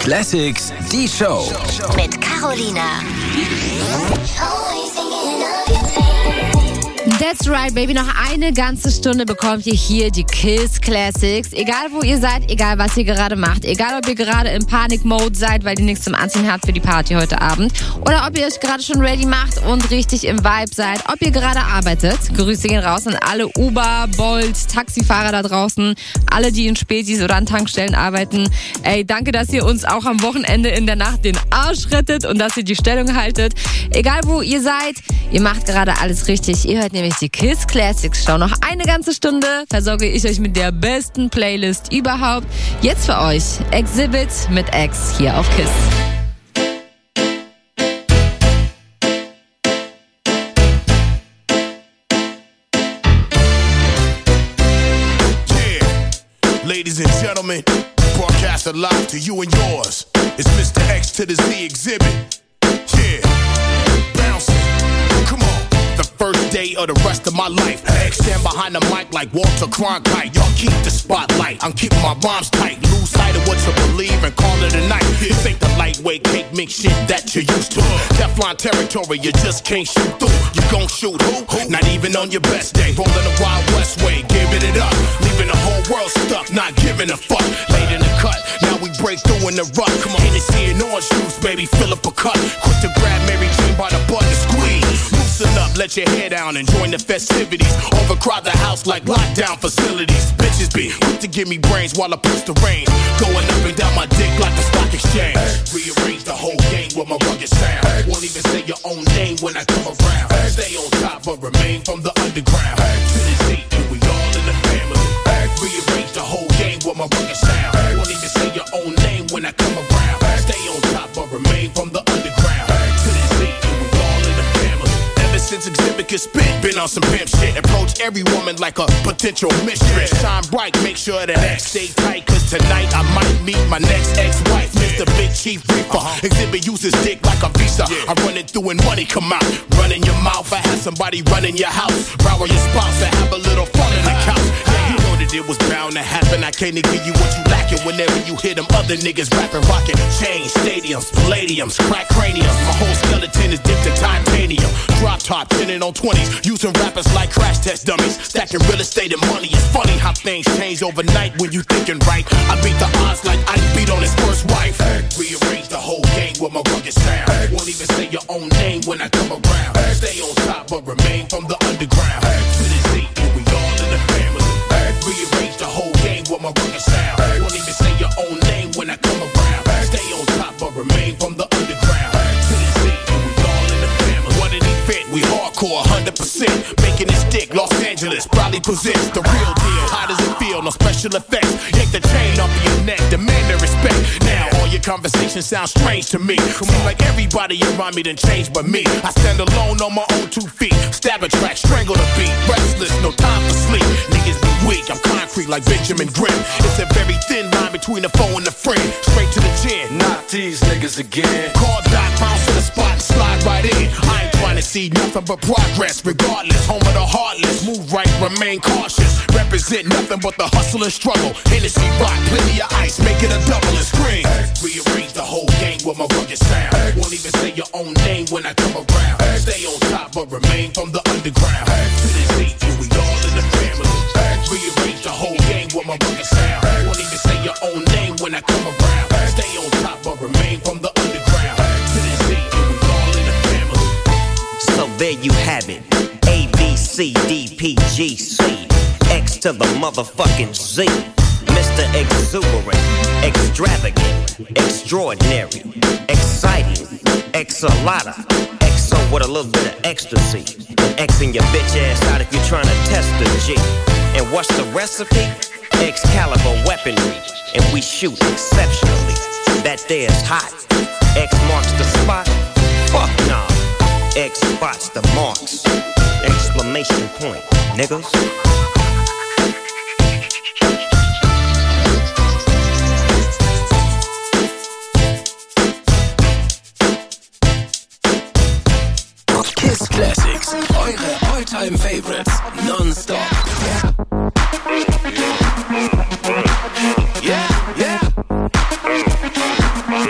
Classics, die Show.
Mit Carolina.
That's right, Baby. Noch eine ganze Stunde bekommt ihr hier die Kiss Classics. Egal, wo ihr seid, egal, was ihr gerade macht. Egal, ob ihr gerade im Panik-Mode seid, weil ihr nichts zum Anziehen habt für die Party heute Abend. Oder ob ihr euch gerade schon ready macht und richtig im Vibe seid. Ob ihr gerade arbeitet. Grüße gehen raus an alle Uber, Bolt, Taxifahrer da draußen. Alle, die in Spätis oder an Tankstellen arbeiten. Ey, danke, dass ihr uns auch am Wochenende in der Nacht den Arsch rettet und dass ihr die Stellung haltet. Egal, wo ihr seid, ihr macht gerade alles richtig. Ihr hört nämlich die Kiss Classics Show. Noch eine ganze Stunde versorge ich euch mit der besten Playlist überhaupt. Jetzt für euch Exhibit mit X hier auf Kiss.
Yeah, ladies and gentlemen, broadcasted live to you and yours. It's Mister X to the Z Exhibit. Yeah, bouncing. Come on. The first day of the rest of my life. X stand behind the mic like Walter Cronkite. Y'all keep the spotlight. I'm keeping my rhymes tight. Lose sight of what you believe and call it a night. This ain't the lightweight cake mix shit that you're used to. Teflon territory, you just can't shoot through. You gon' shoot who? Not even on your best day. Rolling the Wild West way, giving it up. Leaving the whole world stuck, not giving a fuck. Late in the cut, now we break through in the rut. Come on, Hennessy and orange juice, baby, fill up a cup. Quick to grab Mary Jane by the butt and squeeze. Loosen up, let your hair down and join the festivities. Overcrowd the house like lockdown facilities. Bitches be quick to give me brains while I push the rain. Going up and down my dick like the stock exchange. Rearrange the whole game with my rugged sound. Won't even say your own name when I come around. Stay on top but remain from the underground. To the Z and we all in the family. Rearrange the whole game with my rugged sound. Won't even say your own name when I come around. Stay on top but remain from the underground. To the Z and we all in the family. Ever since Exhibit could spit, been on some pimp shit. Approach every woman like a potential mistress. Shine bright, make sure that X stay tight. Cause tonight I might meet my next ex-wife, Mister Big Chief Reaper. Exhibit uses dick like a visa. I run it through and money come out. Run in your mouth, I have somebody running your house. Row your spouse, I have a little fun in the couch. Yeah, you know that it was bound to happen. I can't give you what you lacking whenever you hear them other niggas rapping, rocking. Chains, stadiums, palladiums, crack craniums. My whole skeleton is dipped in titanium. Drop top, tinted on twenties. Using rappers like crash test dummies. Stacking real estate and money. It's funny how things change overnight when you thinking right. I beat the odds like Ike beat on his first wife. Rearrange the whole game with my rugged sound. Won't even say your own name when I come around. Stay on top but remain from the underground. To the Z and we all in the family. Rearrange the whole game with my rugged sound. Won't even say your own name when I come around. Stay on top but remain from the underground. To the Z and we all in the family. What an event, we hardcore one hundred percent. Making this stick, Los Angeles probably possess the real deal. How does it feel? No special effects. Yank the chain off of your neck, demand the respect. Now all your conversations sound strange to me. Seems like everybody around me done changed but me. I stand alone on my own two feet. Stab a track, strangle the beat. Restless, no time for sleep. Niggas be weak, I'm concrete like Benjamin Grimm. It's a very thin line between the foe and the friend. Straight to the chin.
Not these niggas again.
Call Doc, bounce to the spot and slide right in. I ain't trying to see nothing but progress. Regardless, home of the heartless. Move right, remain cautious. Represent nothing but the hustle and struggle. Hennessy rock, plenty of ice, make it a double and scream. Rearrange the whole game with my rugged sound. Won't even say your own name when I come around. Stay on top but remain from the underground. To the Z and we all in the family. Rearrange the whole game with my rugged sound. Won't even say your own name when I come around. Stay on top but remain from the underground. To the Z and we all in the family.
So there you have it. A, B, C, D, P, G, C. X to the motherfucking Z. Mister Exuberant, extravagant, extraordinary, exciting, X-a-lotta, X O with a little bit of ecstasy. Xing your bitch ass out if you're trying to test the G. And what's the recipe? Excalibur weaponry, and we shoot exceptionally. That there's hot. X marks the spot. Fuck nah. X spots the marks. Exclamation point, niggas.
Kiss Classics, eure All-Time Favorites, non-stop.
Yeah, yeah.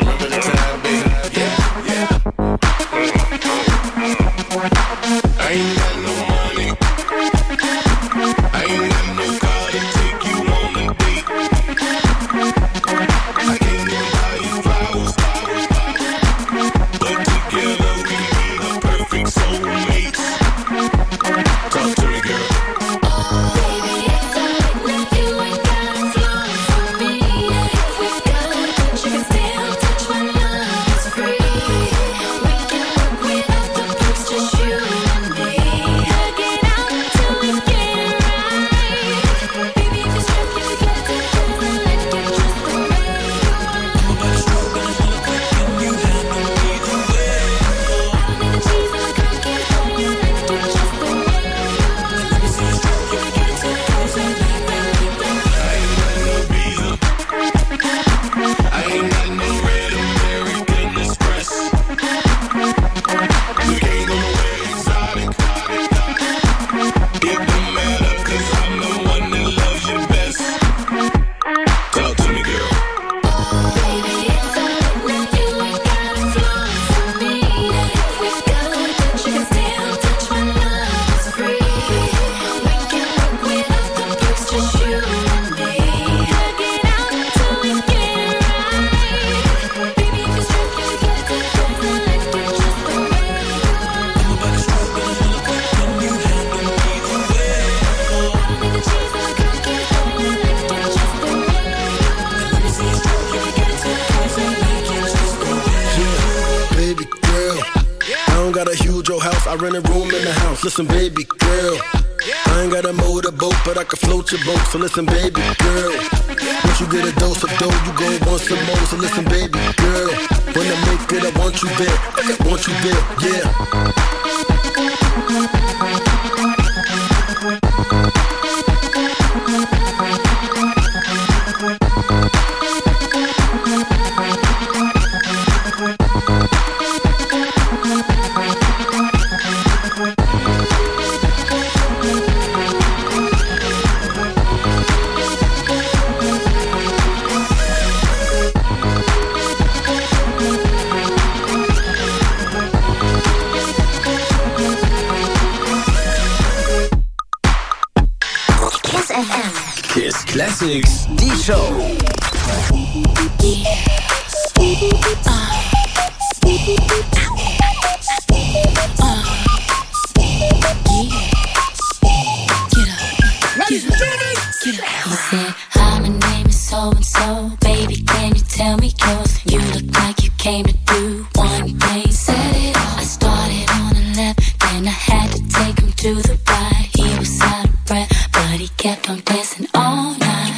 your house, I rent a room in the house. Listen, baby girl, I ain't got a motorboat, but I can float your boat. So listen, baby girl, once you get a dose of dough, you gon' want some more. So listen, baby girl, when I make it, I want you there, I want you there, yeah.
Kiss Classics, die Show.
Hi, my name is so and so. Baby, can you tell me yours? You look like you came to do one thing. Said it. I started on the left, then I had to take him to the right. He was out of breath, but he kept on dancing all night.